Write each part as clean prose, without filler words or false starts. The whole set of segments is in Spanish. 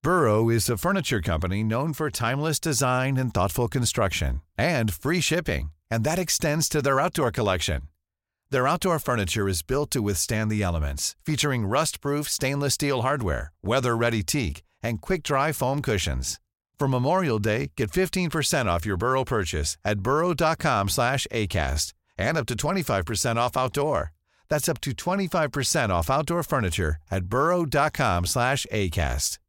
Burrow is a furniture company known for timeless design and thoughtful construction, and free shipping, and that extends to their outdoor collection. Their outdoor furniture is built to withstand the elements, featuring rust-proof stainless steel hardware, weather-ready teak, and quick-dry foam cushions. For Memorial Day, get 15% off your Burrow purchase at burrow.com/ACAST and up to 25% off outdoor. That's up to 25% off outdoor furniture at burrow.com/ACAST.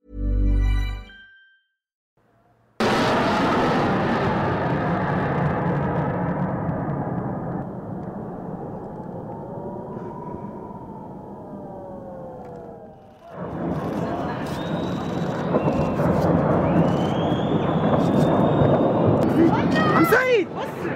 I'm Said!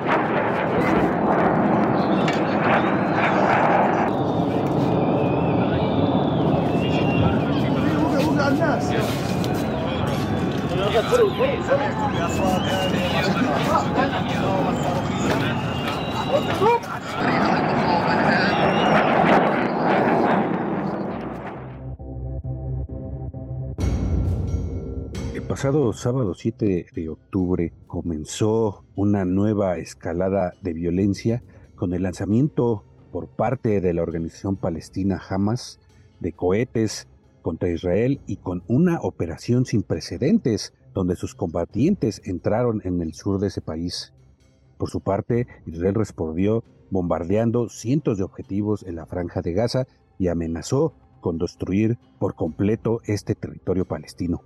El pasado sábado 7 de octubre comenzó una nueva escalada de violencia con el lanzamiento por parte de la organización palestina Hamas de cohetes contra Israel y con una operación sin precedentes donde sus combatientes entraron en el sur de ese país. Por su parte, Israel respondió bombardeando cientos de objetivos en la Franja de Gaza y amenazó con destruir por completo este territorio palestino.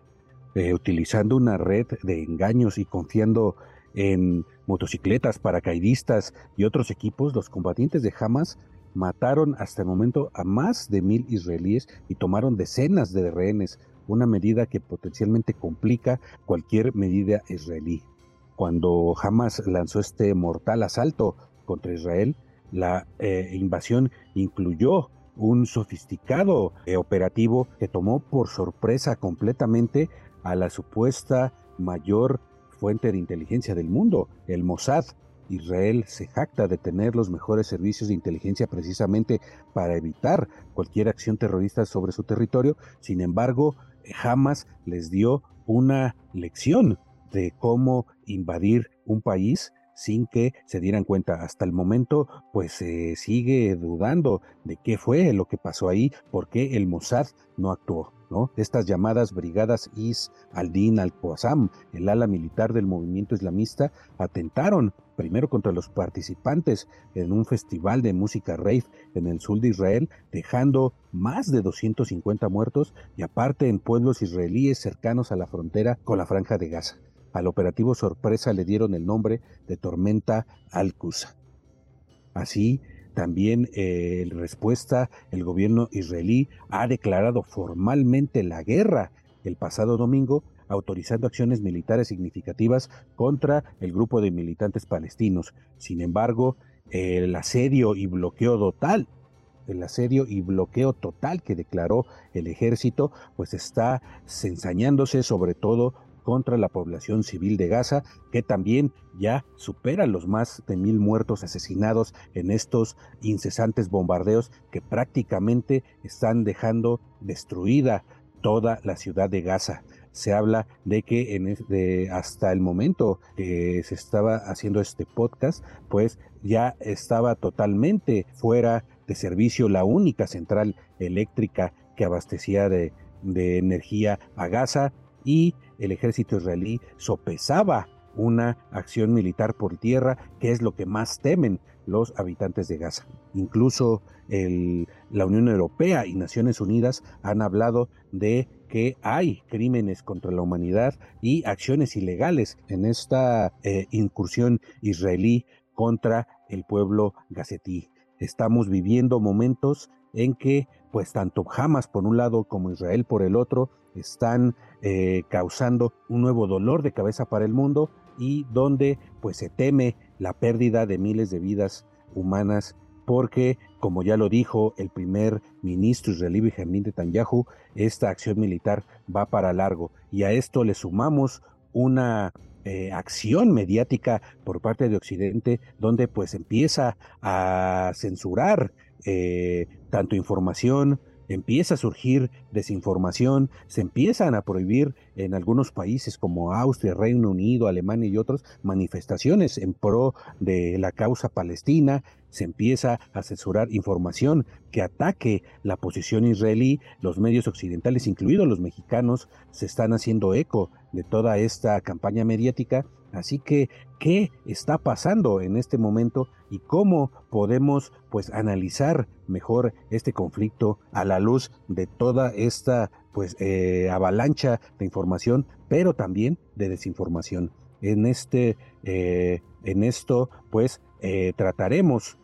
Utilizando una red de engaños y confiando en motocicletas, paracaidistas y otros equipos, los combatientes de Hamas mataron hasta el momento a más de 1,000 israelíes y tomaron decenas de rehenes, una medida que potencialmente complica cualquier medida israelí. Cuando Hamas lanzó este mortal asalto contra Israel, la invasión incluyó un sofisticado operativo que tomó por sorpresa completamente a la supuesta mayor fuente de inteligencia del mundo, el Mossad. Israel se jacta de tener los mejores servicios de inteligencia precisamente para evitar cualquier acción terrorista sobre su territorio. Sin embargo, Hamas les dio una lección de cómo invadir un país sin que se dieran cuenta. Hasta el momento, pues se sigue dudando de qué fue lo que pasó ahí, por qué el Mossad no actuó, ¿no? Estas llamadas brigadas Is al-Din al-Qassam, el ala militar del movimiento islamista, atentaron primero contra los participantes en un festival de música rave en el sur de Israel, dejando más de 250 muertos y aparte en pueblos israelíes cercanos a la frontera con la Franja de Gaza. Al operativo sorpresa le dieron el nombre de Tormenta Al-Quds. Así, también en respuesta, el gobierno israelí ha declarado formalmente la guerra el pasado domingo, autorizando acciones militares significativas contra el grupo de militantes palestinos. Sin embargo, el asedio y bloqueo total que declaró el ejército, pues está ensañándose sobre todo contra la población civil de Gaza, que también ya supera los más de 1,000 muertos asesinados en estos incesantes bombardeos que prácticamente están dejando destruida toda la ciudad de Gaza. Se habla de que hasta el momento que se estaba haciendo este podcast, pues ya estaba totalmente fuera de servicio la única central eléctrica que abastecía de energía a Gaza, y el ejército israelí sopesaba una acción militar por tierra, que es lo que más temen los habitantes de Gaza. Incluso la Unión Europea y Naciones Unidas han hablado de que hay crímenes contra la humanidad y acciones ilegales en esta incursión israelí contra el pueblo gazetí. Estamos viviendo momentos en que pues tanto Hamas por un lado como Israel por el otro están causando un nuevo dolor de cabeza para el mundo, y donde pues se teme la pérdida de miles de vidas humanas, porque como ya lo dijo el primer ministro israelí Benjamin Netanyahu, esta acción militar va para largo, y a esto le sumamos una acción mediática por parte de Occidente, donde pues empieza a censurar tanto información empieza a surgir desinformación, se empiezan a prohibir en algunos países como Austria, Reino Unido, Alemania y otros manifestaciones en pro de la causa palestina, se empieza a censurar información que ataque la posición israelí, los medios occidentales, incluidos los mexicanos, se están haciendo eco de toda esta campaña mediática. Así que, ¿qué está pasando en este momento y cómo podemos pues analizar mejor este conflicto a la luz de toda esta avalancha de información, pero también de desinformación? En esto pues trataremos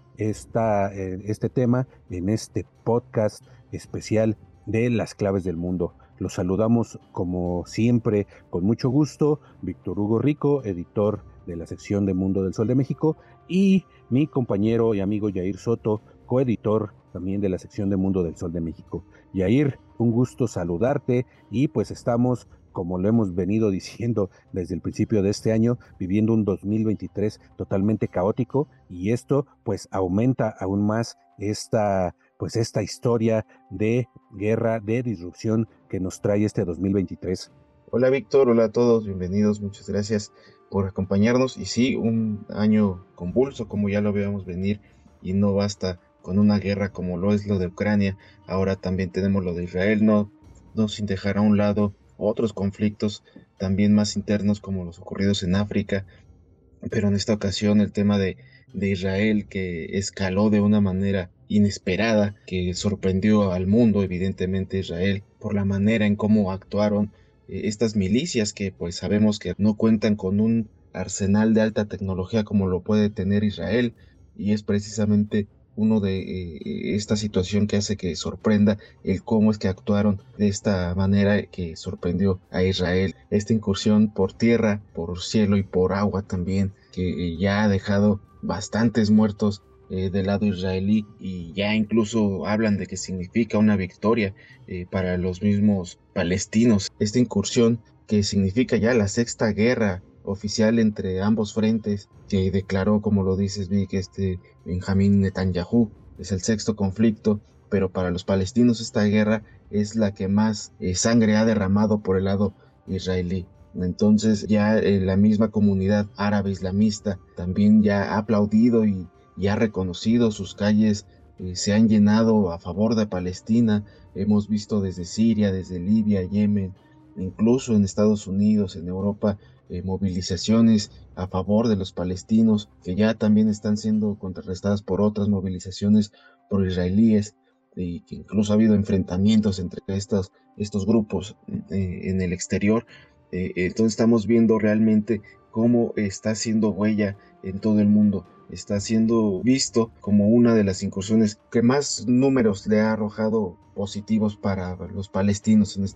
este tema en este podcast especial de las claves del mundo. Los saludamos como siempre con mucho gusto, Víctor Hugo Rico, editor de la sección de Mundo del Sol de México, y mi compañero y amigo Yair Soto, coeditor también de la sección de Mundo del Sol de México. Yair, un gusto saludarte y pues estamos, como lo hemos venido diciendo desde el principio de este año, viviendo un 2023 totalmente caótico, y esto pues aumenta aún más esta historia de guerra, de disrupción que nos trae este 2023. Hola Víctor, hola a todos, bienvenidos, muchas gracias por acompañarnos. Y sí, un año convulso como ya lo veíamos venir, y no basta con una guerra como lo es lo de Ucrania, ahora también tenemos lo de Israel, no sin dejar a un lado otros conflictos también más internos como los ocurridos en África, pero en esta ocasión el tema de Israel, que escaló de una manera inesperada, que sorprendió al mundo, evidentemente Israel, por la manera en cómo actuaron estas milicias que pues sabemos que no cuentan con un arsenal de alta tecnología como lo puede tener Israel, y es precisamente uno de esta situación que hace que sorprenda el cómo es que actuaron de esta manera que sorprendió a Israel. Esta incursión por tierra, por cielo y por agua también, que ya ha dejado bastantes muertos del lado israelí, y ya incluso hablan de que significa una victoria para los mismos palestinos. Esta incursión que significa ya la sexta guerra oficial entre ambos frentes, que declaró, como lo dices, Vic, Benjamín Netanyahu, es el sexto conflicto, pero para los palestinos esta guerra es la que más sangre ha derramado por el lado israelí. Entonces ya la misma comunidad árabe islamista también ya ha aplaudido y ha reconocido. Sus calles se han llenado a favor de Palestina. Hemos visto desde Siria, desde Libia, Yemen, incluso en Estados Unidos, en Europa, movilizaciones a favor de los palestinos, que ya también están siendo contrarrestadas por otras movilizaciones pro israelíes, y que incluso ha habido enfrentamientos entre estos grupos en el exterior. Entonces estamos viendo realmente cómo está haciendo huella en todo el mundo. Está siendo visto como una de las incursiones que más números le ha arrojado positivos para los palestinos en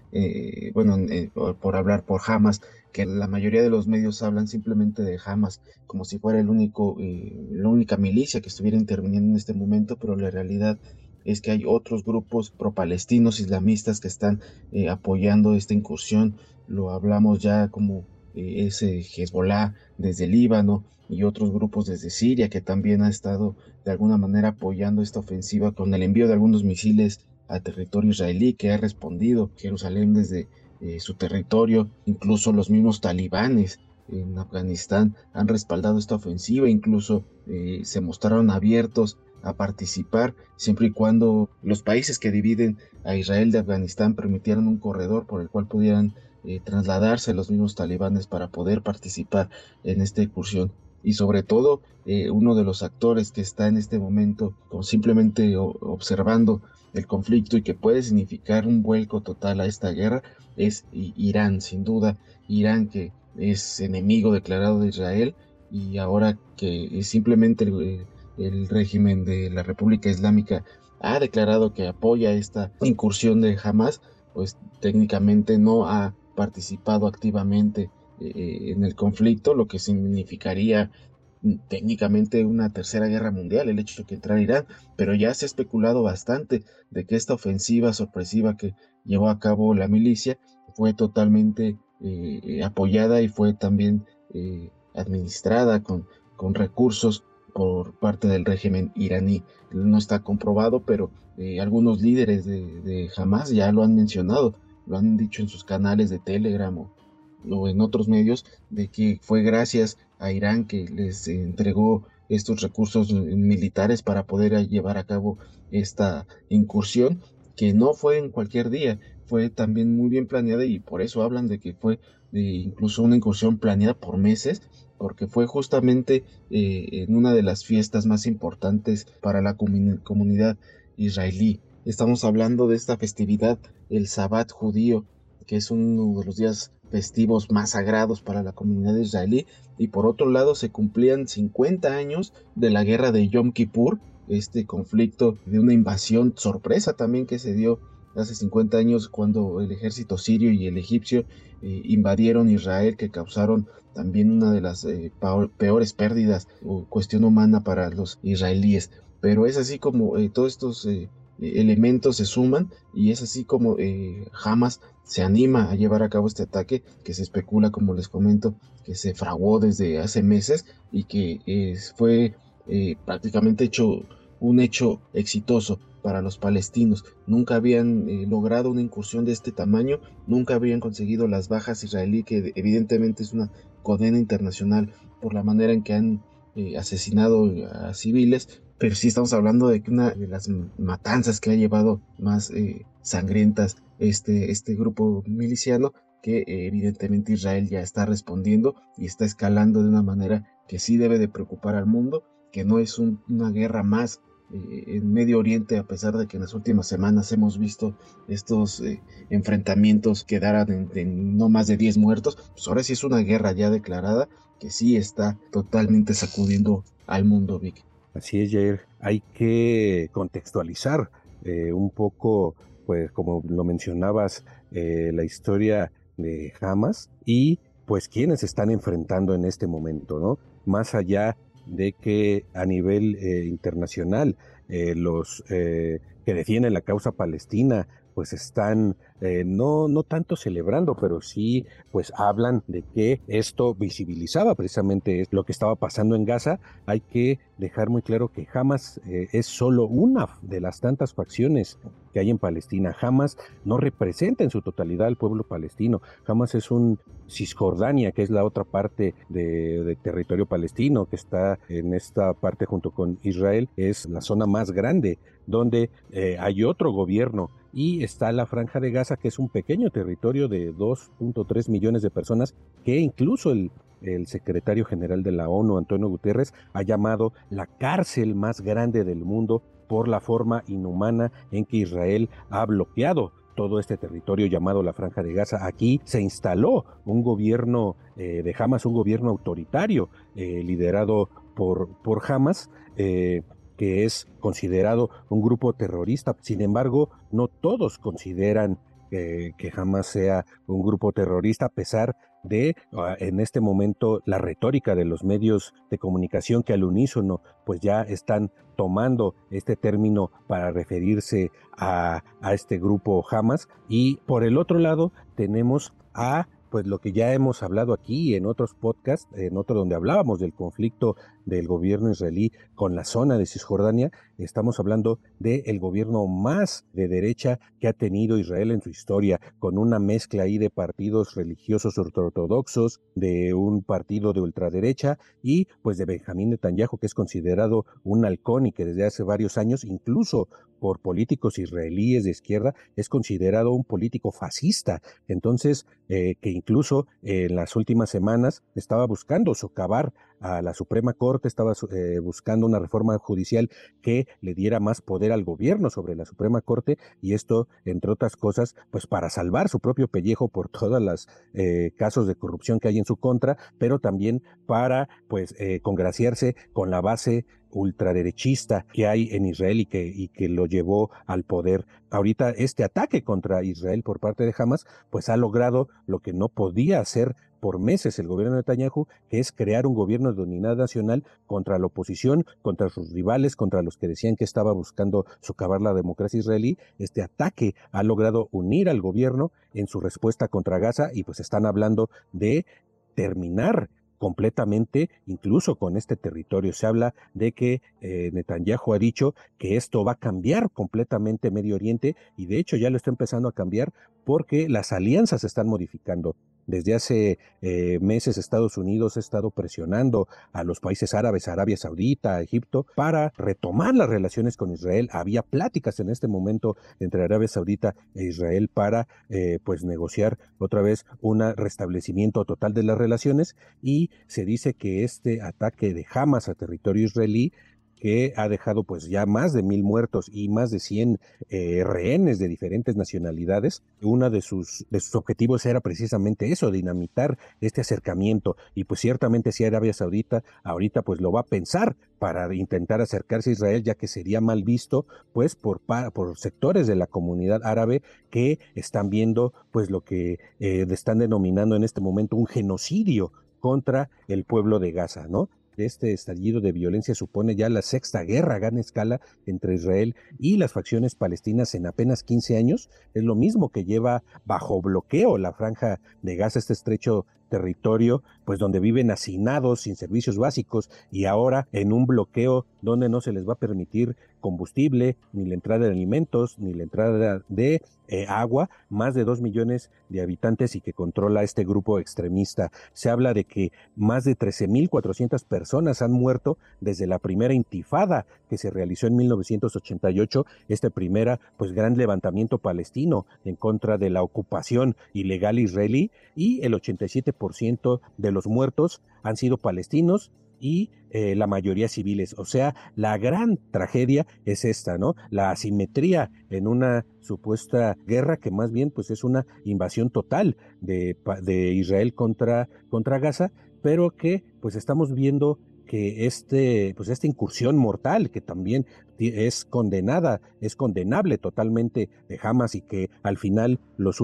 por hablar por Hamas, que la mayoría de los medios hablan simplemente de Hamas como si fuera la única milicia que estuviera interviniendo en este momento, pero la realidad es que hay otros grupos pro-palestinos islamistas que están apoyando esta incursión. Lo hablamos ya como ese Hezbollah desde Líbano, y otros grupos desde Siria, que también ha estado de alguna manera apoyando esta ofensiva con el envío de algunos misiles a territorio israelí, que ha respondido Jerusalén desde su territorio. Incluso los mismos talibanes en Afganistán han respaldado esta ofensiva, incluso se mostraron abiertos a participar siempre y cuando los países que dividen a Israel de Afganistán permitieran un corredor por el cual pudieran trasladarse los mismos talibanes para poder participar en esta incursión. Y sobre todo, uno de los actores que está en este momento simplemente observando el conflicto y que puede significar un vuelco total a esta guerra es Irán, sin duda. Irán, que es enemigo declarado de Israel, y ahora que simplemente el régimen de la República Islámica ha declarado que apoya esta incursión de Hamas, pues técnicamente no ha participado activamente en el conflicto, lo que significaría técnicamente una tercera guerra mundial, el hecho de que entrara Irán. Pero ya se ha especulado bastante de que esta ofensiva sorpresiva que llevó a cabo la milicia fue totalmente apoyada y fue también administrada con recursos por parte del régimen iraní. No está comprobado, pero algunos líderes de Hamas ya lo han mencionado, lo han dicho en sus canales de Telegram o en otros medios, de que fue gracias a Irán que les entregó estos recursos militares para poder llevar a cabo esta incursión, que no fue en cualquier día, fue también muy bien planeada, y por eso hablan de que fue incluso una incursión planeada por meses, porque fue justamente en una de las fiestas más importantes para la comunidad israelí. Estamos hablando de esta festividad, el Sabbat judío, que es uno de los días festivos más sagrados para la comunidad israelí, y por otro lado se cumplían 50 años de la guerra de Yom Kippur, este conflicto de una invasión sorpresa también que se dio hace 50 años cuando el ejército sirio y el egipcio invadieron Israel, que causaron también una de las peores pérdidas o cuestión humana para los israelíes. Pero es así como todos estos elementos se suman, y es así como Hamas se anima a llevar a cabo este ataque, que se especula, como les comento, que se fraguó desde hace meses y que fue prácticamente un hecho exitoso para los palestinos. Nunca habían logrado una incursión de este tamaño, nunca habían conseguido las bajas israelí, que evidentemente es una condena internacional por la manera en que han asesinado a civiles, pero sí estamos hablando de que una de las matanzas que ha llevado más sangrientas este grupo miliciano, que evidentemente Israel ya está respondiendo y está escalando de una manera que sí debe de preocupar al mundo, que no es una guerra más en Medio Oriente, a pesar de que en las últimas semanas hemos visto estos enfrentamientos que darán en no más de 10 muertos. Pues ahora sí es una guerra ya declarada, que sí está totalmente sacudiendo al mundo, Vic. Así es, Jair. Hay que contextualizar un poco, pues como lo mencionabas, la historia de Hamas y pues quienes se están enfrentando en este momento, ¿no? Más allá de que a nivel internacional los que defienden la causa palestina pues están no tanto celebrando, pero sí pues hablan de que esto visibilizaba precisamente lo que estaba pasando en Gaza. Hay que dejar muy claro que Hamas es solo una de las tantas facciones que hay en Palestina. Hamas no representa en su totalidad al pueblo palestino. Hamas es un Cisjordania, que es la otra parte de territorio palestino, que está en esta parte junto con Israel, es la zona más grande, donde hay otro gobierno, y está la Franja de Gaza, que es un pequeño territorio de 2.3 millones de personas, que incluso el secretario general de la ONU, Antonio Guterres, ha llamado la cárcel más grande del mundo por la forma inhumana en que Israel ha bloqueado todo este territorio llamado la Franja de Gaza. Aquí se instaló un gobierno de Hamas, un gobierno autoritario liderado por Hamas, que es considerado un grupo terrorista. Sin embargo, no todos consideran que Hamas sea un grupo terrorista, a pesar de en este momento la retórica de los medios de comunicación, que al unísono pues ya están tomando este término para referirse a este grupo Hamas. Y por el otro lado tenemos pues lo que ya hemos hablado aquí en otros podcasts, en otro donde hablábamos del conflicto del gobierno israelí con la zona de Cisjordania. Estamos hablando del gobierno más de derecha que ha tenido Israel en su historia, con una mezcla ahí de partidos religiosos ortodoxos, de un partido de ultraderecha y pues de Benjamín Netanyahu, que es considerado un halcón y que desde hace varios años, incluso por políticos israelíes de izquierda, es considerado un político fascista. Entonces, que incluso en las últimas semanas estaba buscando socavar a la Suprema Corte, estaba buscando una reforma judicial que le diera más poder al gobierno sobre la Suprema Corte, y esto, entre otras cosas, pues para salvar su propio pellejo por todas las casos de corrupción que hay en su contra, pero también para pues congraciarse con la base ultraderechista que hay en Israel y que lo llevó al poder. Ahorita este ataque contra Israel por parte de Hamas pues ha logrado lo que no podía hacer por meses el gobierno de Netanyahu, que es crear un gobierno de unidad nacional contra la oposición, contra sus rivales, contra los que decían que estaba buscando socavar la democracia israelí. Este ataque ha logrado unir al gobierno en su respuesta contra Gaza, y pues están hablando de terminar completamente, incluso con este territorio. Se habla de que Netanyahu ha dicho que esto va a cambiar completamente Medio Oriente, y de hecho ya lo está empezando a cambiar porque las alianzas se están modificando. Desde hace meses Estados Unidos ha estado presionando a los países árabes, a Arabia Saudita, a Egipto, para retomar las relaciones con Israel. Había pláticas en este momento entre Arabia Saudita e Israel para pues negociar otra vez un restablecimiento total de las relaciones, y se dice que este ataque de Hamas a territorio israelí, que ha dejado pues ya más de 1,000 muertos y más de 100 rehenes de diferentes nacionalidades. Uno de sus objetivos era precisamente eso, dinamitar este acercamiento, y pues ciertamente si Arabia Saudita ahorita pues lo va a pensar para intentar acercarse a Israel, ya que sería mal visto pues por sectores de la comunidad árabe que están viendo pues lo que están denominando en este momento un genocidio contra el pueblo de Gaza, ¿no? Este estallido de violencia supone ya la sexta guerra a gran escala entre Israel y las facciones palestinas en apenas 15 años. Es lo mismo que lleva bajo bloqueo la franja de Gaza, este estrecho territorio, pues donde viven hacinados sin servicios básicos, y ahora en un bloqueo donde no se les va a permitir combustible, ni la entrada de alimentos, ni la entrada de agua, más de 2 millones de habitantes, y que controla este grupo extremista. Se habla de que más de 13,400 personas han muerto desde la primera intifada que se realizó en 1988, este primera pues gran levantamiento palestino en contra de la ocupación ilegal israelí, y el 87% de los muertos han sido palestinos y la mayoría civiles. O sea, la gran tragedia es esta, ¿no? La asimetría en una supuesta guerra que más bien pues es una invasión total de Israel contra Gaza, pero que pues estamos viendo que esta incursión mortal, que también es condenable totalmente de Hamas, y que al final las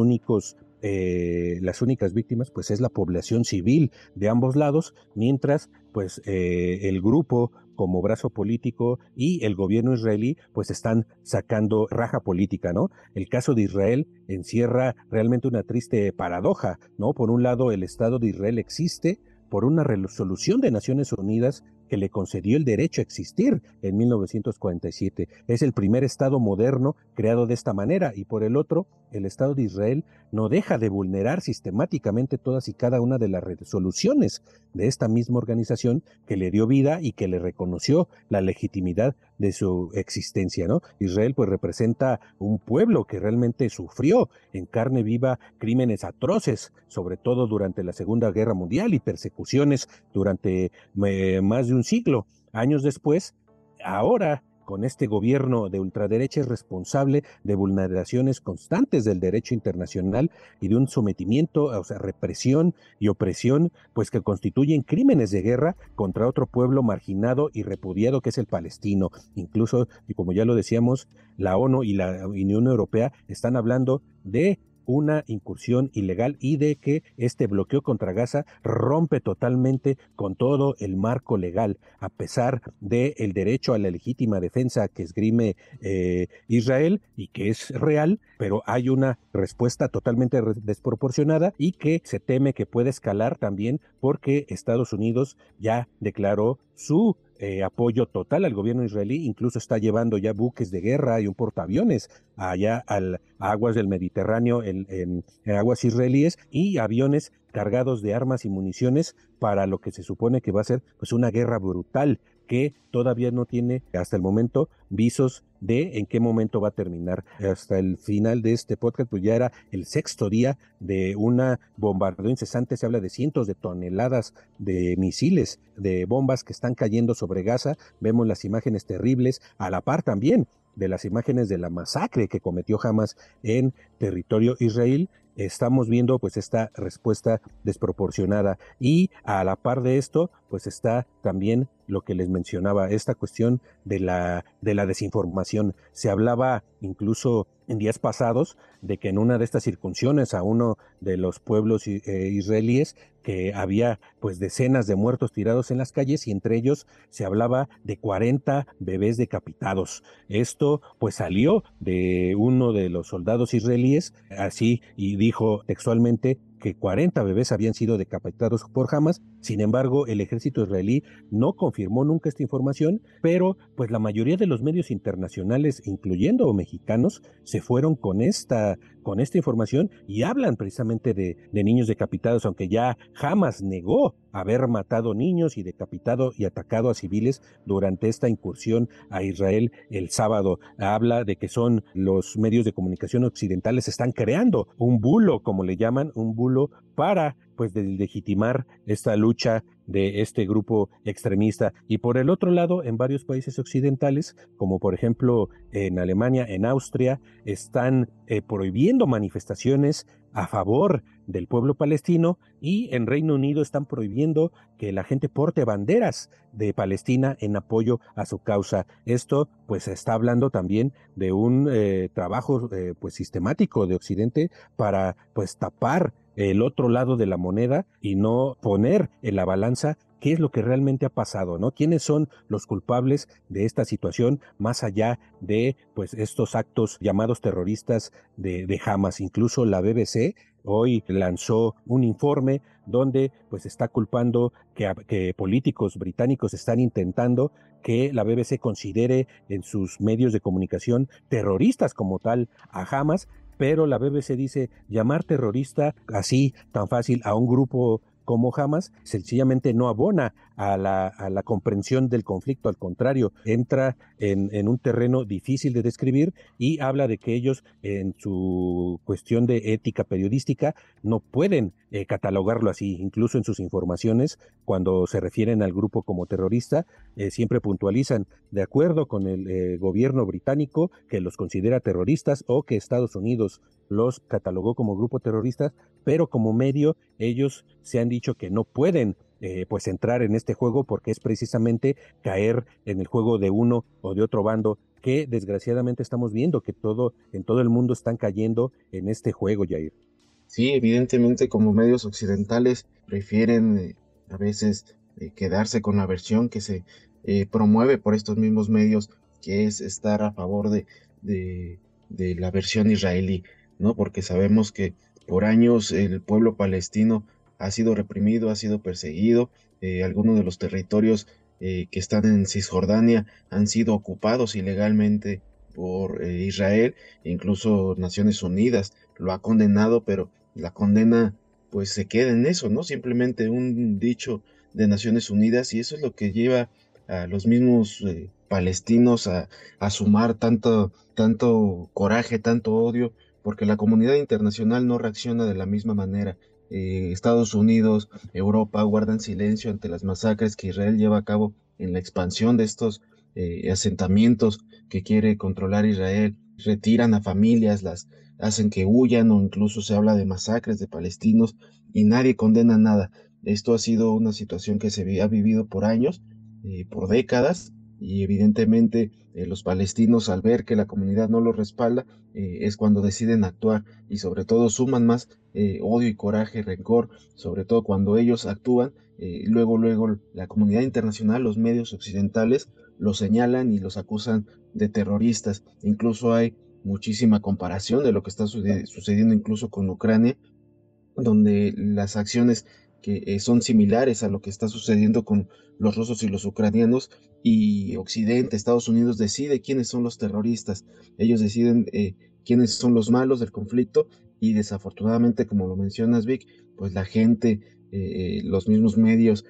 únicas víctimas pues es la población civil de ambos lados, mientras pues el grupo como brazo político y el gobierno israelí pues están sacando raja política, ¿no? El caso de Israel encierra realmente una triste paradoja, ¿no? Por un lado, el Estado de Israel existe por una resolución de Naciones Unidas que le concedió el derecho a existir en 1947. Es el primer Estado moderno creado de esta manera, y por el otro, el Estado de Israel no deja de vulnerar sistemáticamente todas y cada una de las resoluciones de esta misma organización que le dio vida y que le reconoció la legitimidad de su existencia, ¿no? Israel pues representa un pueblo que realmente sufrió en carne viva crímenes atroces, sobre todo durante la Segunda Guerra Mundial, y persecuciones durante más de un siglo. Años después, ahora con este gobierno de ultraderecha es responsable de vulneraciones constantes del derecho internacional y de un sometimiento, o sea, represión y opresión, pues que constituyen crímenes de guerra contra otro pueblo marginado y repudiado que es el palestino. Incluso, y como ya lo decíamos, la ONU y la Unión Europea están hablando de una incursión ilegal y de que este bloqueo contra Gaza rompe totalmente con todo el marco legal, a pesar del derecho a la legítima defensa que esgrime Israel y que es real, pero hay una respuesta totalmente desproporcionada y que se teme que puede escalar también porque Estados Unidos ya declaró su apoyo total al gobierno israelí, incluso está llevando ya buques de guerra y un portaaviones allá a aguas del Mediterráneo, en aguas israelíes, y aviones cargados de armas y municiones para lo que se supone que va a ser pues una guerra brutal que todavía no tiene hasta el momento visos de en qué momento va a terminar. Hasta el final de este podcast pues ya era el sexto día de una bombardeo incesante. Se habla de cientos de toneladas de misiles, de bombas que están cayendo sobre Gaza. Vemos las imágenes terribles, a la par también de las imágenes de la masacre que cometió Hamas en territorio israelí. Estamos viendo pues esta respuesta desproporcionada, y a la par de esto pues está también lo que les mencionaba, esta cuestión de la desinformación. Se hablaba incluso en días pasados de que en una de estas incursiones a uno de los pueblos israelíes, que había pues decenas de muertos tirados en las calles, y entre ellos se hablaba de 40 bebés decapitados. Esto pues salió de uno de los soldados israelíes, así, y dijo textualmente que 40 bebés habían sido decapitados por Hamas. Sin embargo, el ejército israelí no confirmó nunca esta información, pero pues la mayoría de los medios internacionales, incluyendo mexicanos, se fueron con esta información y hablan precisamente de niños decapitados, aunque ya Hamas negó haber matado niños y decapitado y atacado a civiles durante esta incursión a Israel el sábado. Habla de que son los medios de comunicación occidentales están creando un bulo, como le llaman, un bulo para pues deslegitimar esta lucha de este grupo extremista. Y por el otro lado, en varios países occidentales, como por ejemplo en Alemania, en Austria, están prohibiendo manifestaciones a favor del pueblo palestino, y en Reino Unido están prohibiendo que la gente porte banderas de Palestina en apoyo a su causa. Esto pues está hablando también de un trabajo pues sistemático de Occidente para pues tapar el otro lado de la moneda y no poner en la balanza qué es lo que realmente ha pasado, ¿no? ¿Quiénes son los culpables de esta situación más allá de pues estos actos llamados terroristas de Hamas? Incluso la BBC hoy lanzó un informe donde pues está culpando que políticos británicos están intentando que la BBC considere en sus medios de comunicación terroristas como tal a Hamas, pero la BBC dice llamar terrorista así tan fácil a un grupo como Hamas sencillamente no abona a la comprensión del conflicto. Al contrario, entra en un terreno difícil de describir y habla de que ellos en su cuestión de ética periodística no pueden catalogarlo así. Incluso en sus informaciones, cuando se refieren al grupo como terrorista, siempre puntualizan de acuerdo con el gobierno británico que los considera terroristas o que Estados Unidos los catalogó como grupo terrorista, pero como medio ellos se han dicho que no pueden pues entrar en este juego porque es precisamente caer en el juego de uno o de otro bando, que desgraciadamente estamos viendo que en todo el mundo están cayendo en este juego, Jair. Sí, evidentemente como medios occidentales prefieren a veces quedarse con la versión que se promueve por estos mismos medios, que es estar a favor de la versión israelí, ¿no? Porque sabemos que por años el pueblo palestino ha sido reprimido, ha sido perseguido, algunos de los territorios que están en Cisjordania han sido ocupados ilegalmente por Israel, incluso Naciones Unidas lo ha condenado, pero la condena pues se queda en eso, ¿no? Simplemente un dicho de Naciones Unidas, y eso es lo que lleva a los mismos palestinos a sumar tanto coraje, tanto odio, porque la comunidad internacional no reacciona de la misma manera. Estados Unidos, Europa guardan silencio ante las masacres que Israel lleva a cabo en la expansión de estos asentamientos que quiere controlar Israel. Retiran a familias, las hacen que huyan, o incluso se habla de masacres de palestinos y nadie condena nada. Esto ha sido una situación que se ha vivido por años, por décadas, y evidentemente los palestinos, al ver que la comunidad no los respalda, es cuando deciden actuar, y sobre todo suman más odio y coraje, rencor, sobre todo cuando ellos actúan. Luego la comunidad internacional, los medios occidentales los señalan y los acusan de terroristas. Incluso hay muchísima comparación de lo que está sucediendo incluso con Ucrania, donde las acciones que son similares a lo que está sucediendo con los rusos y los ucranianos, y Occidente, Estados Unidos decide quiénes son los terroristas, ellos deciden quiénes son los malos del conflicto, y desafortunadamente, como lo mencionas, Vic, pues la gente, los mismos medios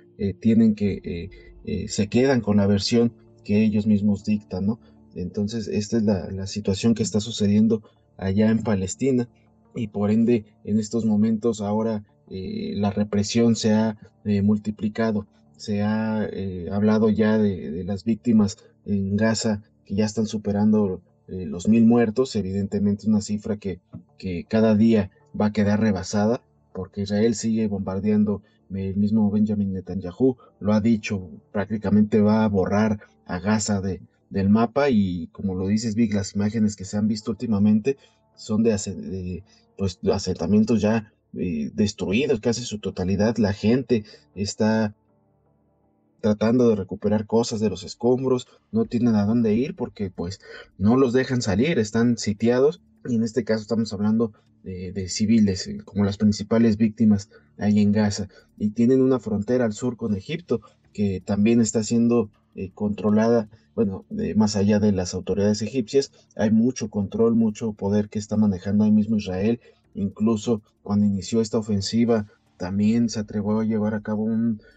se quedan con la versión que ellos mismos dictan, ¿no? Entonces, esta es la situación que está sucediendo allá en Palestina, y por ende en estos momentos ahora la represión se ha multiplicado. Se ha hablado ya de las víctimas en Gaza, que ya están superando los 1,000 muertos. Evidentemente una cifra que cada día va a quedar rebasada, porque Israel sigue bombardeando. El mismo Benjamin Netanyahu lo ha dicho, prácticamente va a borrar a Gaza del mapa, y como lo dices, Vic, las imágenes que se han visto últimamente son de pues asentamientos ya destruidos casi su totalidad. La gente está tratando de recuperar cosas de los escombros, no tienen a dónde ir porque pues no los dejan salir, están sitiados, y en este caso estamos hablando de civiles, como las principales víctimas ahí en Gaza. Y tienen una frontera al sur con Egipto, que también está siendo controlada, bueno, más allá de las autoridades egipcias, hay mucho control, mucho poder que está manejando ahí mismo Israel. Incluso cuando inició esta ofensiva, también se atrevió a llevar a cabo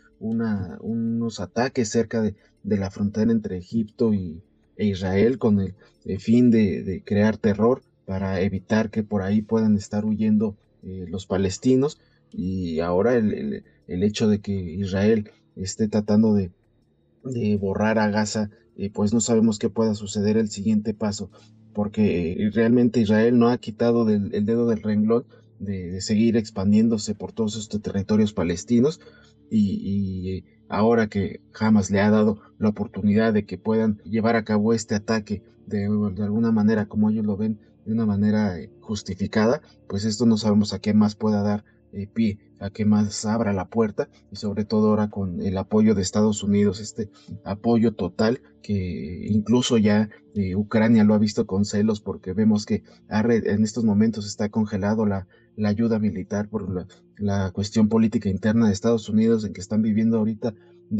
unos ataques cerca de la frontera entre Egipto e Israel con el fin de crear terror para evitar que por ahí puedan estar huyendo los palestinos. Y ahora el hecho de que Israel esté tratando de borrar a Gaza, pues no sabemos qué pueda suceder el siguiente paso, porque realmente Israel no ha quitado el dedo del renglón de seguir expandiéndose por todos estos territorios palestinos y ahora que Hamas le ha dado la oportunidad de que puedan llevar a cabo este ataque de alguna manera como ellos lo ven, de una manera justificada, pues esto no sabemos a qué más pueda dar pie, a que más abra la puerta y sobre todo ahora con el apoyo de Estados Unidos, este apoyo total que incluso ya Ucrania lo ha visto con celos porque vemos que en estos momentos está congelado la ayuda militar por la cuestión política interna de Estados Unidos en que están viviendo ahorita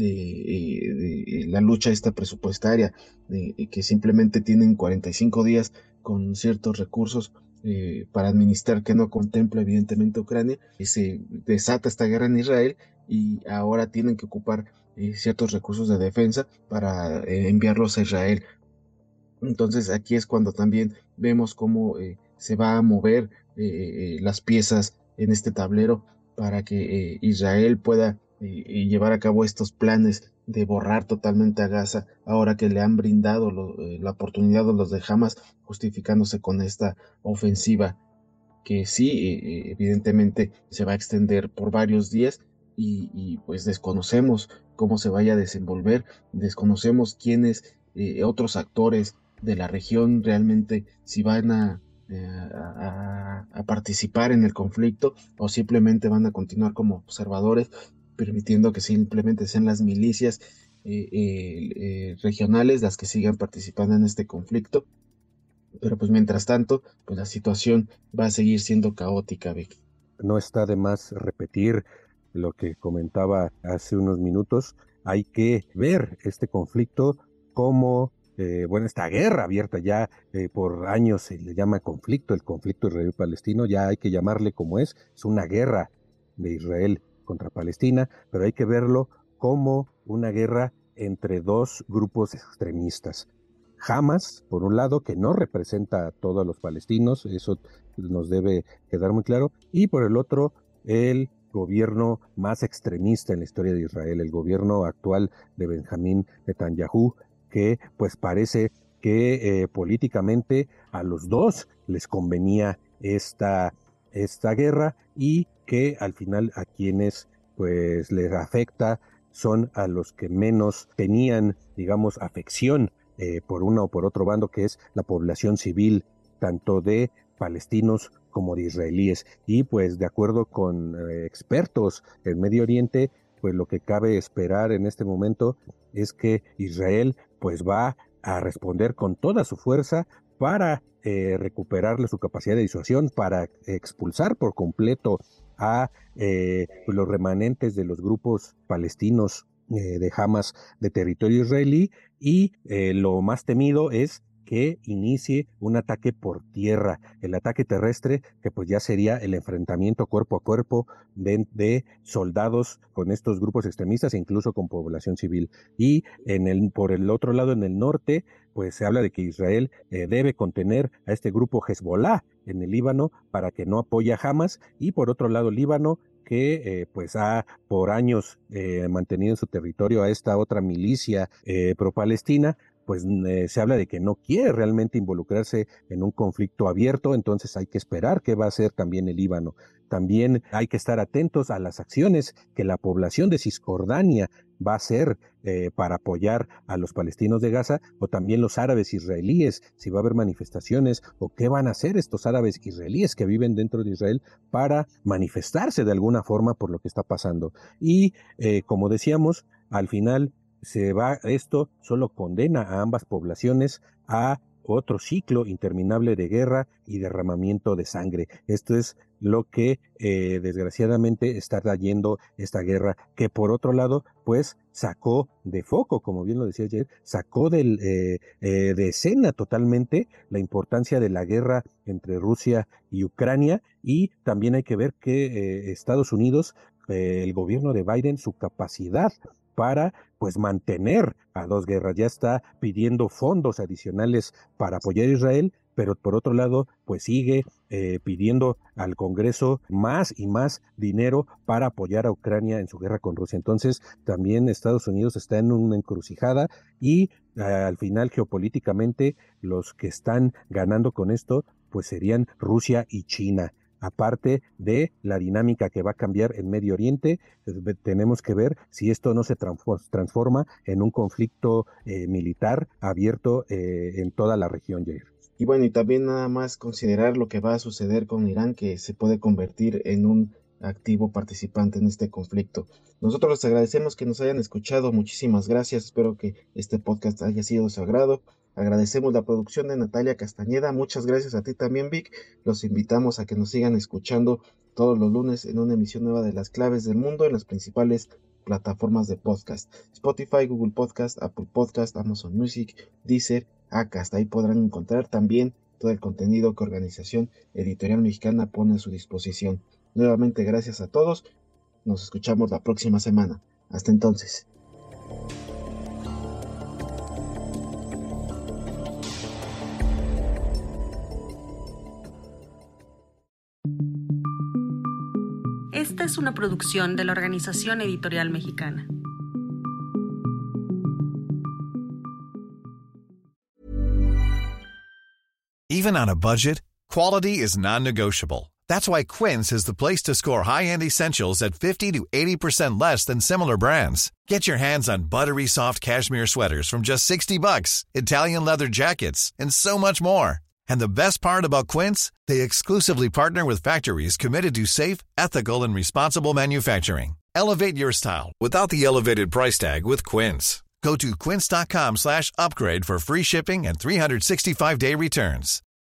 de la lucha esta presupuestaria, que simplemente tienen 45 días con ciertos recursos para administrar que no contempla evidentemente Ucrania, y se desata esta guerra en Israel y ahora tienen que ocupar ciertos recursos de defensa para enviarlos a Israel. Entonces aquí es cuando también vemos cómo se va a mover las piezas en este tablero para que Israel pueda llevar a cabo estos planes de borrar totalmente a Gaza, ahora que le han brindado la oportunidad a los de Hamas, justificándose con esta ofensiva que sí, evidentemente se va a extender por varios días pues desconocemos cómo se vaya a desenvolver, desconocemos quiénes otros actores de la región realmente si van a participar en el conflicto o simplemente van a continuar como observadores, permitiendo que simplemente sean las milicias regionales las que sigan participando en este conflicto. Pero pues mientras tanto, pues la situación va a seguir siendo caótica, Vic. No está de más repetir lo que comentaba hace unos minutos. Hay que ver este conflicto como, esta guerra abierta ya por años se le llama conflicto, el conflicto israelí-palestino, ya hay que llamarle como es una guerra de Israel contra Palestina, pero hay que verlo como una guerra entre dos grupos extremistas. Hamas, por un lado, que no representa a todos los palestinos, eso nos debe quedar muy claro, y por el otro, el gobierno más extremista en la historia de Israel, el gobierno actual de Benjamín Netanyahu, que pues parece que políticamente a los dos les convenía esta guerra y que al final a quienes pues les afecta son a los que menos tenían, digamos, afección por uno o por otro bando, que es la población civil, tanto de palestinos como de israelíes. Y pues de acuerdo con expertos en Medio Oriente, pues lo que cabe esperar en este momento es que Israel pues va a responder con toda su fuerza para recuperarle su capacidad de disuasión, para expulsar por completo a los remanentes de los grupos palestinos de Hamas de territorio israelí, y lo más temido es que inicie un ataque por tierra, el ataque terrestre, que pues ya sería el enfrentamiento cuerpo a cuerpo de soldados con estos grupos extremistas e incluso con población civil. Y por el otro lado, en el norte, pues se habla de que Israel debe contener a este grupo Hezbollah en el Líbano para que no apoye a Hamas, y por otro lado Líbano, que pues ha por años mantenido en su territorio a esta otra milicia pro-palestina, pues se habla de que no quiere realmente involucrarse en un conflicto abierto, entonces hay que esperar qué va a hacer también el Líbano. También hay que estar atentos a las acciones que la población de Cisjordania va a hacer para apoyar a los palestinos de Gaza, o también los árabes israelíes, si va a haber manifestaciones, o qué van a hacer estos árabes israelíes que viven dentro de Israel para manifestarse de alguna forma por lo que está pasando. Y como decíamos, al final esto solo condena a ambas poblaciones a otro ciclo interminable de guerra y derramamiento de sangre. Esto es lo que desgraciadamente está trayendo esta guerra, que por otro lado, pues sacó de foco, como bien lo decía ayer, sacó de escena totalmente la importancia de la guerra entre Rusia y Ucrania, y también hay que ver que Estados Unidos, el gobierno de Biden, su capacidad para pues mantener a dos guerras, ya está pidiendo fondos adicionales para apoyar a Israel, pero por otro lado, pues sigue pidiendo al Congreso más y más dinero para apoyar a Ucrania en su guerra con Rusia. Entonces, también Estados Unidos está en una encrucijada y al final, geopolíticamente, los que están ganando con esto, pues serían Rusia y China. Aparte de la dinámica que va a cambiar en Medio Oriente, tenemos que ver si esto no se transforma en un conflicto militar abierto en toda la región, Jair. Y bueno, y también nada más considerar lo que va a suceder con Irán, que se puede convertir en un activo participante en este conflicto. Nosotros les agradecemos que nos hayan escuchado, muchísimas gracias, espero que este podcast haya sido de su agrado. Agradecemos la producción de Natalia Castañeda, muchas gracias a ti también, Vic. Los invitamos a que nos sigan escuchando todos los lunes en una emisión nueva de Las Claves del Mundo en las principales plataformas de podcast: Spotify, Google Podcast, Apple Podcast, Amazon Music, Deezer, Acast. Ahí podrán encontrar también todo el contenido que Organización Editorial Mexicana pone a su disposición. Nuevamente, gracias a todos. Nos escuchamos la próxima semana. Hasta entonces. Esta es una producción de la Organización Editorial Mexicana. Even on a budget, quality is non-negotiable. That's why Quince is the place to score high-end essentials at 50 to 80% less than similar brands. Get your hands on buttery soft cashmere sweaters from just $60, Italian leather jackets, and so much more. And the best part about Quince, they exclusively partner with factories committed to safe, ethical, and responsible manufacturing. Elevate your style without the elevated price tag with Quince. Go to quince.com/upgrade for free shipping and 365-day returns.